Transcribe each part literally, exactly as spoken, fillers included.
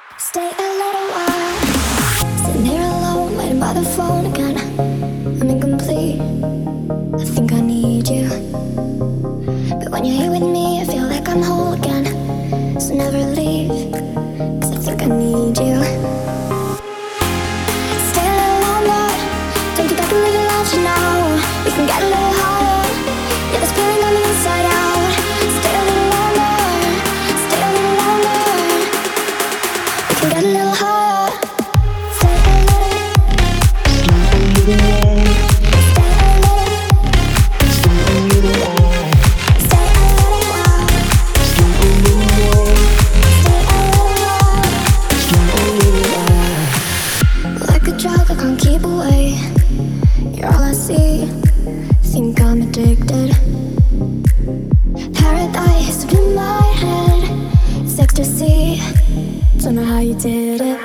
Stay a little while, sitting here alone, waiting by the phone again. I'm incomplete, I think I need you. But when you're here with me, I feel like I'm whole again. So never leave, cause I think I need you. Stay a little longer, don't think I can live without you now. We can get a little higher, yeah, this feeling on the inside out. Stay a little longer, stay a little longer. We can get a little higher. Stay a little, stay a little long. Stay a little, stay a little long. Stay a little while. Stay a little long. Stay a little long. Stay a little while. Like a drug I can't keep away. You're all I see. Think I'm addicted. Paradise in my head. It's ecstasy. Don't know how you did it.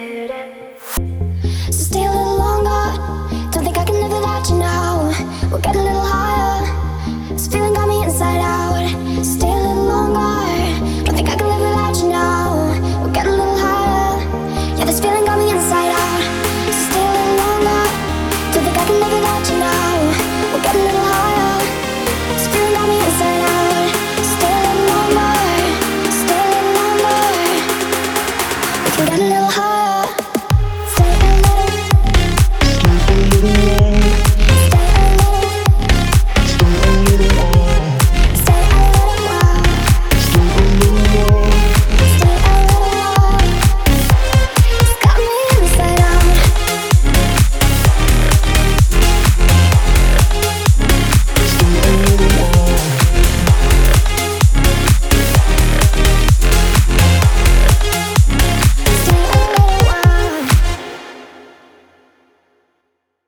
So stay a little longer. Don't think I can live without you now. We'll get a little higher. This feeling got me inside out. Stay a little longer. Don't think I can live without you now. We'll get a little higher. Yeah, this feeling got me inside out. So stay a little longer. Don't think I can live without you now. We'll get a little higher. This feeling got me inside out. Stay a little longer. Stay a little longer. We can get a little higher.